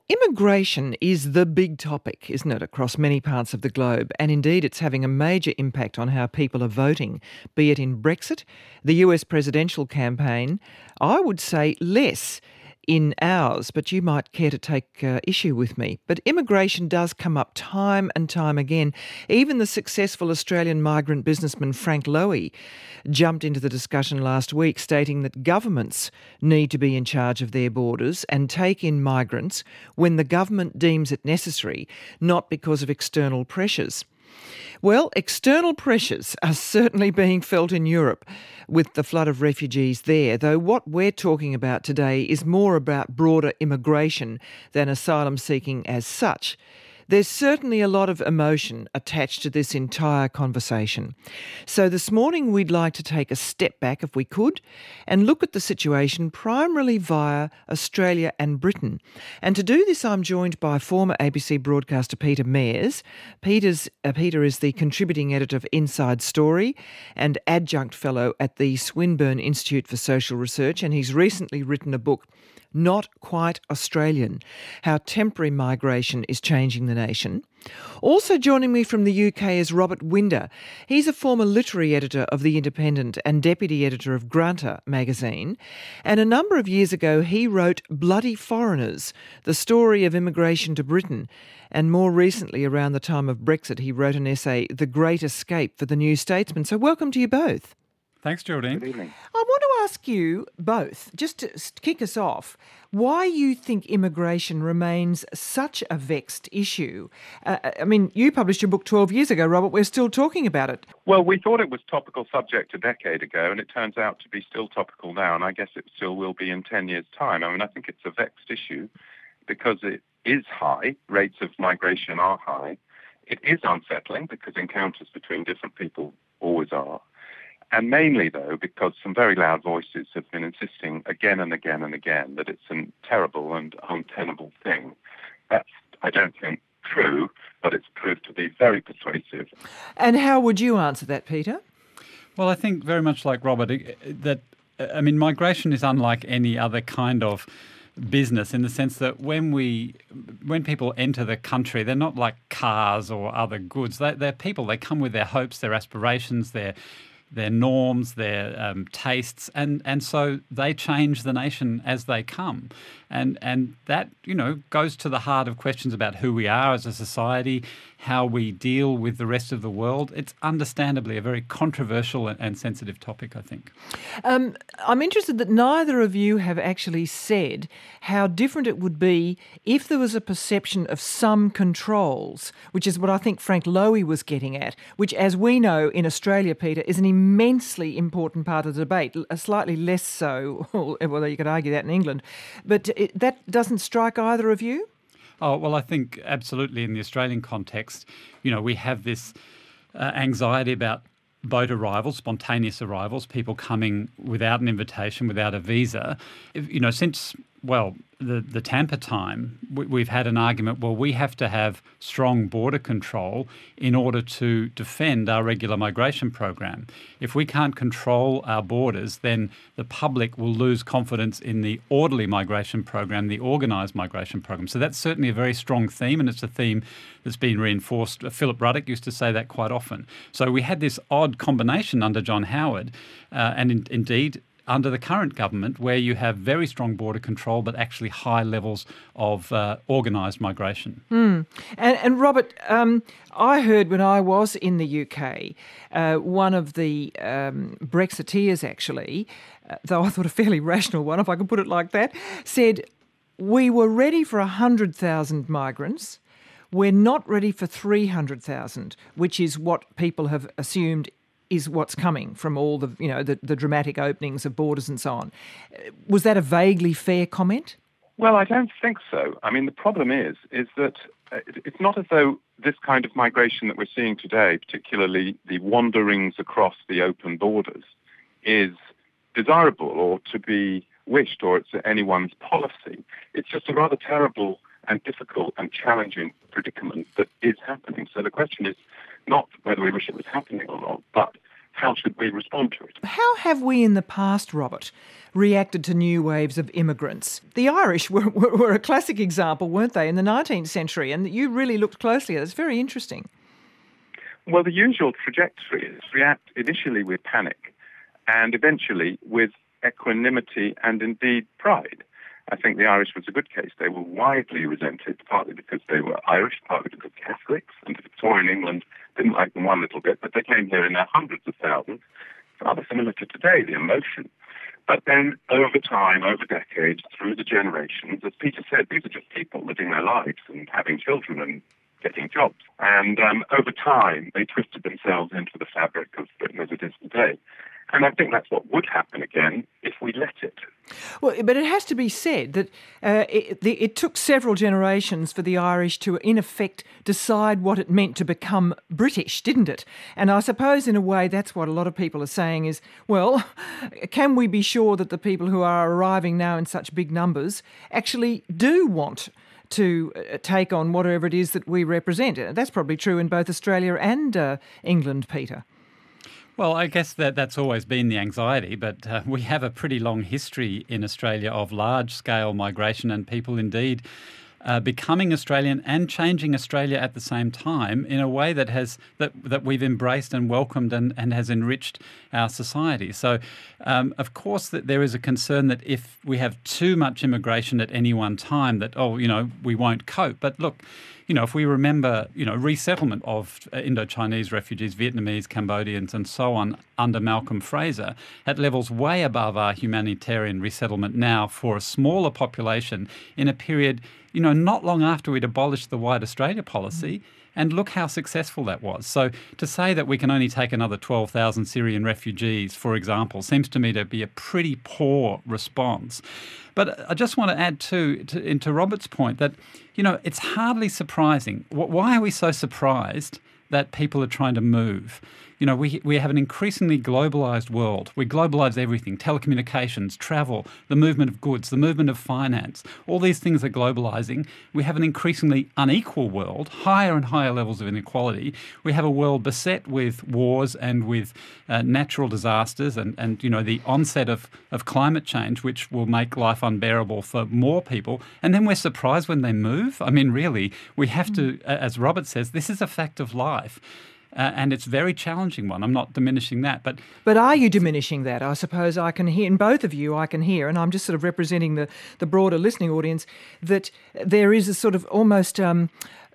Immigration is the big topic, isn't it, across many parts of the globe? And indeed, it's having a major impact on how people are voting, be it in Brexit, the US presidential campaign, I would say less in ours, but you might care to take issue with me. But immigration does come up time and time again. Even the successful Australian migrant businessman Frank Lowy jumped into the discussion last week, stating that governments need to be in charge of their borders and take in migrants when the government deems it necessary, not because of external pressures. Well, external pressures are certainly being felt in Europe with the flood of refugees there, though what we're talking about today is more about broader immigration than asylum seeking as such. There's certainly a lot of emotion attached to this entire conversation. So this morning we'd like to take a step back, if we could, and look at the situation primarily via Australia and Britain. And to do this, I'm joined by former ABC broadcaster Peter Mayers. Peter is the contributing editor of Inside Story and adjunct fellow at the Swinburne Institute for Social Research, and he's recently written a book, Not Quite Australian: How Temporary Migration is Changing the Nation. Also joining me from the UK is Robert Winder. He's a former literary editor of The Independent and deputy editor of Granta magazine. And a number of years ago, he wrote Bloody Foreigners, the story of immigration to Britain. And more recently, around the time of Brexit, he wrote an essay, The Great Escape, for the New Statesman. So welcome to you both. Thanks, Geraldine. Good evening. I want to ask you both, just to kick us off, why you think immigration remains such a vexed issue. I mean, you published your book 12 years ago, Robert. We're still talking about it. Well, we thought it was topical subject a decade ago, and it turns out to be still topical now, and I guess it still will be in 10 years' time. I mean, I think it's a vexed issue because it is high. Rates of migration are high. It is unsettling because encounters between different people always are. And mainly, though, because some very loud voices have been insisting again and again and again that it's a terrible and untenable thing. That's, I don't think, true, but it's proved to be very persuasive. And how would you answer that, Peter? Well, I think very much like Robert, that, migration is unlike any other kind of business in the sense that when people enter the country, they're not like cars or other goods. They're people. They come with their hopes, their aspirations, their norms, their tastes, and so they change the nation as they come. And that, goes to the heart of questions about who we are as a society, how we deal with the rest of the world. It's understandably a very controversial and sensitive topic, I think. I'm interested that neither of you have actually said how different it would be if there was a perception of some controls, which is what I think Frank Lowy was getting at, which, as we know in Australia, Peter, is an immensely important part of the debate, slightly less so, although you could argue that in England. But that doesn't strike either of you? Oh, well, I think absolutely in the Australian context, we have this anxiety about boat arrivals, spontaneous arrivals, people coming without an invitation, without a visa. Since the Tampa time, we've had an argument, we have to have strong border control in order to defend our regular migration program. If we can't control our borders, then the public will lose confidence in the orderly migration program, the organised migration program. So that's certainly a very strong theme, and it's a theme that's been reinforced. Philip Ruddock used to say that quite often. So we had this odd combination under John Howard, and indeed under the current government, where you have very strong border control but actually high levels of organised migration. And Robert, I heard when I was in the UK, one of the Brexiteers actually, though I thought a fairly rational one, if I could put it like that, said, we were ready for 100,000 migrants. We're not ready for 300,000, which is what people have assumed is what's coming from all the, the dramatic openings of borders and so on. Was that a vaguely fair comment? Well, I don't think so. I mean, the problem is that it's not as though this kind of migration that we're seeing today, particularly the wanderings across the open borders, is desirable or to be wished or it's anyone's policy. It's just a rather terrible and difficult and challenging predicament that is happening. So the question is not whether we wish it was happening or not, but how should we respond to it? How have we in the past, Robert, reacted to new waves of immigrants? The Irish were a classic example, weren't they, in the 19th century? And you really looked closely at it. It's very interesting. Well, the usual trajectory is react initially with panic and eventually with equanimity and indeed pride. I think the Irish was a good case. They were widely resented, partly because they were Irish, partly because Catholics, and the Victorian England didn't like them one little bit, but they came here in their hundreds of thousands, rather similar to today, the emotion. But then over time, over decades, through the generations, as Peter said, these are just people living their lives and having children and getting jobs. And over time, they twisted themselves into the fabric of Britain as it is today. And I think that's what would happen again if we let it. Well, but it has to be said that it took several generations for the Irish to, in effect, decide what it meant to become British, didn't it? And I suppose, in a way, that's what a lot of people are saying is, well, can we be sure that the people who are arriving now in such big numbers actually do want to take on whatever it is that we represent? That's probably true in both Australia and England, Peter. Well, I guess that's always been the anxiety, but we have a pretty long history in Australia of large-scale migration and people indeed becoming Australian and changing Australia at the same time in a way that we've embraced and welcomed and has enriched our society. So, of course, that there is a concern that if we have too much immigration at any one time, that we won't cope. But look, if we remember, resettlement of Indo-Chinese refugees, Vietnamese, Cambodians and so on under Malcolm Fraser at levels way above our humanitarian resettlement now for a smaller population in a period, not long after we'd abolished the White Australia policy. And look how successful that was. So to say that we can only take another 12,000 Syrian refugees, for example, seems to me to be a pretty poor response. But I just want to add into Robert's point that, it's hardly surprising. Why are we so surprised that people are trying to move? We have an increasingly globalised world. We globalise everything, telecommunications, travel, the movement of goods, the movement of finance. All these things are globalising. We have an increasingly unequal world, higher and higher levels of inequality. We have a world beset with wars and with natural disasters and the onset of climate change, which will make life unbearable for more people. And then we're surprised when they move. I mean, really, we have to, as Robert says, this is a fact of life. And it's a very challenging one. I'm not diminishing that. But are you diminishing that? I suppose I can hear, in both of you I can hear, and I'm just sort of representing the broader listening audience, that there is a sort of almost can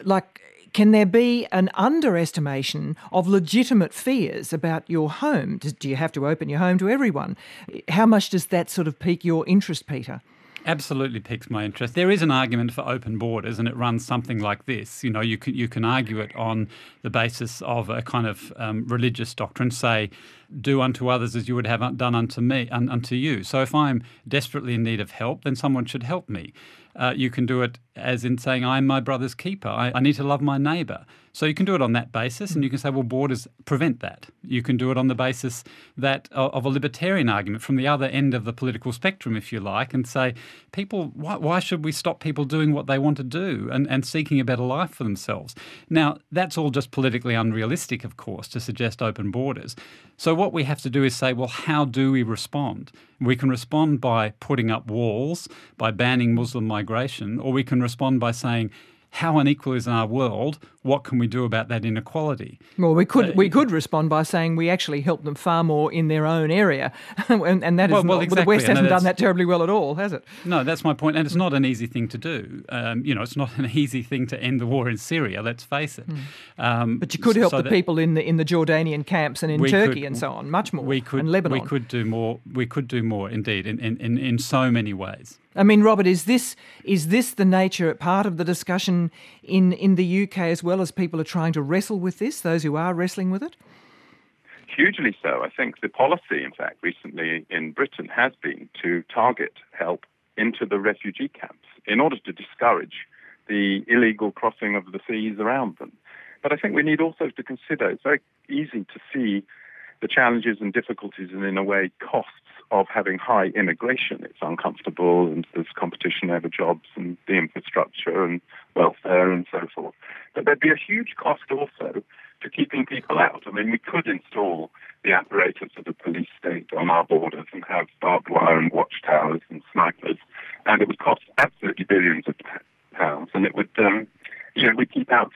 there be an underestimation of legitimate fears about your home? Do you have to open your home to everyone? How much does that sort of pique your interest, Peter? Absolutely piques my interest. There is an argument for open borders, and it runs something like this. You can argue it on the basis of a kind of religious doctrine, say, do unto others as you would have done unto you. So if I'm desperately in need of help, then someone should help me. You can do it as in saying, I'm my brother's keeper. I need to love my neighbour. So you can do it on that basis, and you can say, well, borders prevent that. You can do it on the basis that of a libertarian argument from the other end of the political spectrum, if you like, and say, people, why should we stop people doing what they want to do and seeking a better life for themselves? Now, that's all just politically unrealistic, of course, to suggest open borders. So what we have to do is say, well, how do we respond? We can respond by putting up walls, by banning Muslim migration, or we can respond by saying, how unequal is our world? What can we do about that inequality? Well, we could respond by saying we actually help them far more in their own area, and that is exactly. The West hasn't done that terribly well at all, has it? No, that's my point, and it's not an easy thing to do. It's not an easy thing to end the war in Syria. Let's face it. But you could help the people in the Jordanian camps and in Turkey and so on, much more. And Lebanon. We could do more. We could do more, indeed, in so many ways. I mean, Robert, is this the nature, part of the discussion in the UK as well, as people are trying to wrestle with this, those who are wrestling with it? Hugely so. I think the policy, in fact, recently in Britain has been to target help into the refugee camps in order to discourage the illegal crossing of the seas around them. But I think we need also to consider, it's very easy to see the challenges and difficulties and, in a way, costs of having high immigration. It's uncomfortable, and there's competition over jobs and the infrastructure and welfare and so forth. But there'd be a huge cost also to keeping people out. I mean, we could install the apparatus of the police state on our borders and have barbed wire and watchtowers and snipers, and it would cost absolutely billions of pounds, and it would, we'd keep out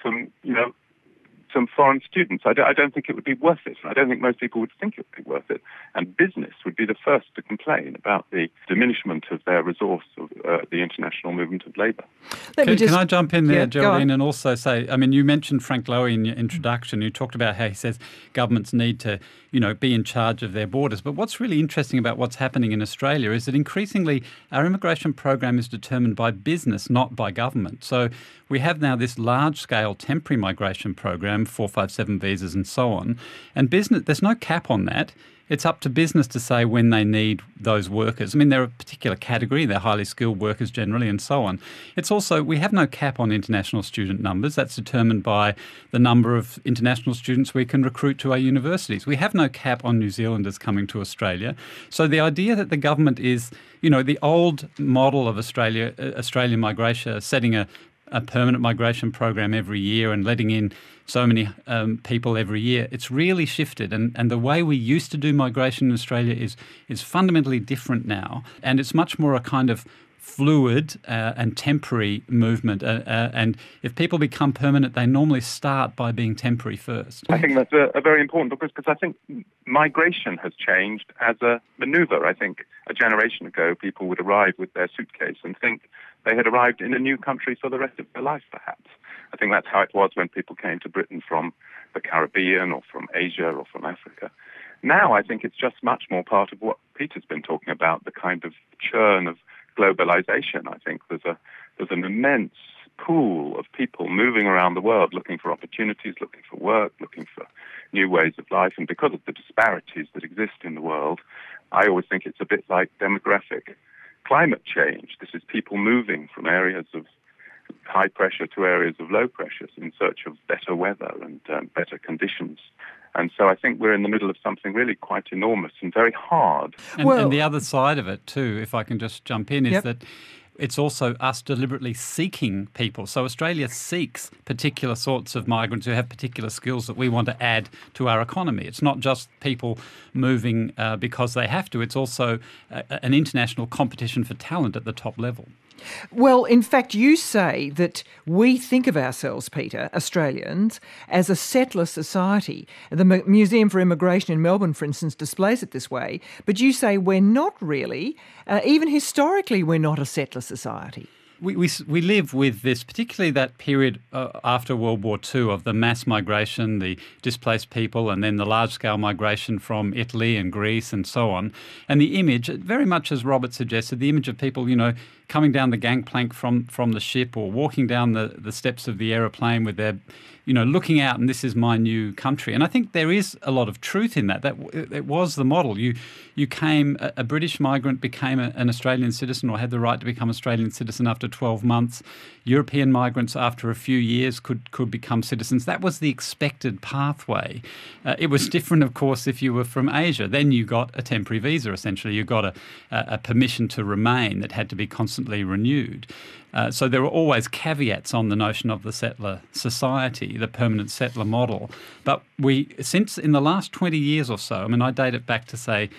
some foreign students. I don't think it would be worth it. I don't think most people would think it would be worth it. And business would be the first to complain about the diminishment of their resource of the international movement of labour. Can I jump in there, Geraldine, and also say, you mentioned Frank Lowy in your introduction. You talked about how he says governments need to, be in charge of their borders. But what's really interesting about what's happening in Australia is that increasingly our immigration program is determined by business, not by government. So we have now this large-scale temporary migration program, 457 visas and so on. And business, there's no cap on that. It's up to business to say when they need those workers. They're a particular category. They're highly skilled workers generally and so on. It's also, we have no cap on international student numbers. That's determined by the number of international students we can recruit to our universities. We have no cap on New Zealanders coming to Australia. So the idea that the government is, the old model of Australian migration, setting a permanent migration program every year and letting in so many people every year, it's really shifted. And the way we used to do migration in Australia is fundamentally different now. And it's much more a kind of fluid and temporary movement. And if people become permanent, they normally start by being temporary first. I think that's a very important book because I think migration has changed as a manoeuvre. I think a generation ago, people would arrive with their suitcase and think they had arrived in a new country for the rest of their life, perhaps. I think that's how it was when people came to Britain from the Caribbean or from Asia or from Africa. Now I think it's just much more part of what Peter's been talking about, the kind of churn of globalization. I think there's an immense pool of people moving around the world looking for opportunities, looking for work, looking for new ways of life. And because of the disparities that exist in the world, I always think it's a bit like demographic climate change. This is people moving from areas of high pressure to areas of low pressure in search of better weather and better conditions. And so I think we're in the middle of something really quite enormous and very hard. And the other side of it too, if I can just jump in, is that it's also us deliberately seeking people. So Australia seeks particular sorts of migrants who have particular skills that we want to add to our economy. It's not just people moving because they have to. It's also an international competition for talent at the top level. Well, in fact, you say that we think of ourselves, Peter, Australians, as a settler society. The Museum for Immigration in Melbourne, for instance, displays it this way. But you say we're not really. Even historically, we're not a settler society. We live with this, particularly that period after World War II of the mass migration, the displaced people, and then the large-scale migration from Italy and Greece and so on. And the image, very much as Robert suggested, the image of people, coming down the gangplank from the ship or walking down the steps of the aeroplane with their, looking out and this is my new country. And I think there is a lot of truth in that. That it was the model. You came, a British migrant became an Australian citizen or had the right to become an Australian citizen after 12 months. European migrants after a few years could become citizens. That was the expected pathway. It was different, of course, if you were from Asia. Then you got a temporary visa, essentially. You got a permission to remain that had to be constantly renewed. So there were always caveats on the notion of the settler society, the permanent settler model. But since in the last 20 years or so, I date it back to, say,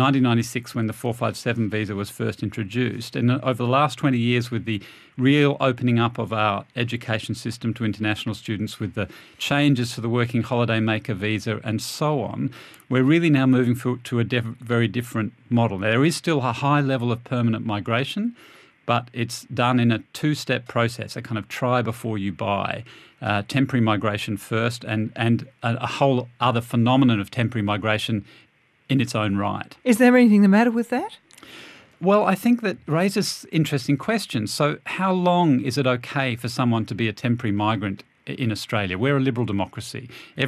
1996 when the 457 visa was first introduced. And over the last 20 years with the real opening up of our education system to international students, with the changes to the working holiday maker visa and so on, we're really now moving to a very different model. Now, there is still a high level of permanent migration, but it's done in a two-step process, a kind of try before you buy. Temporary migration first and a whole other phenomenon of temporary migration in its own right. Is there anything the matter with that? Well, I think that raises interesting questions. So how long is it okay for someone to be a temporary migrant in Australia? We're a liberal democracy.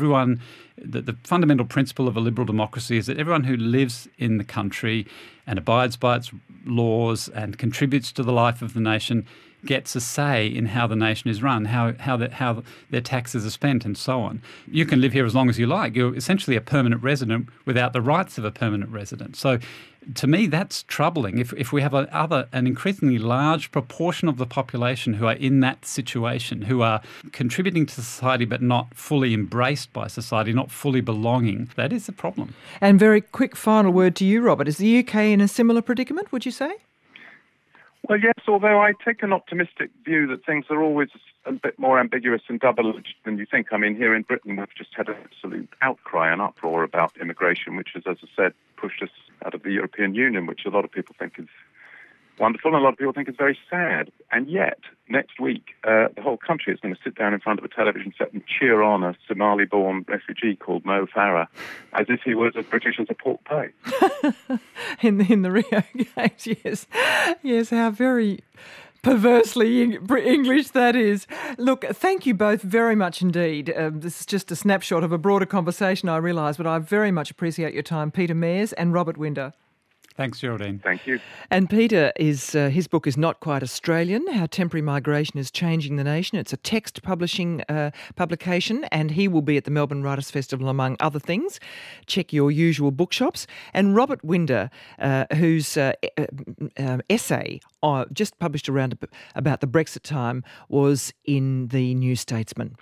The fundamental principle of a liberal democracy is that everyone who lives in the country and abides by its laws and contributes to the life of the nation gets a say in how the nation is run, how their taxes are spent and so on. You can live here as long as you like. You're essentially a permanent resident without the rights of a permanent resident. So to me, that's troubling. If we have an increasingly large proportion of the population who are in that situation, who are contributing to society but not fully embraced by society, not fully belonging, that is a problem. And very quick final word to you, Robert. Is the UK in a similar predicament, would you say? Well, yes, although I take an optimistic view that things are always a bit more ambiguous and double-edged than you think. I mean, here in Britain, we've just had an absolute outcry and uproar about immigration, which has, as I said, pushed us out of the European Union, which a lot of people think is wonderful and a lot of people think is very sad. And yet, next week, the whole country is going to sit down in front of a television set and cheer on a Somali-born refugee called Mo Farah as if he was as British as a pork pie. in the Rio Games, yes. Yes, how very perversely English that is. Look, thank you both very much indeed. This is just a snapshot of a broader conversation, I realise, but I very much appreciate your time, Peter Mayers and Robert Winder. Thanks, Geraldine. Thank you. And Peter, his book is Not Quite Australian, How Temporary Migration is Changing the Nation. It's a text publication, and he will be at the Melbourne Writers' Festival, among other things. Check your usual bookshops. And Robert Winder, whose essay just published around about the Brexit time was in the New Statesman.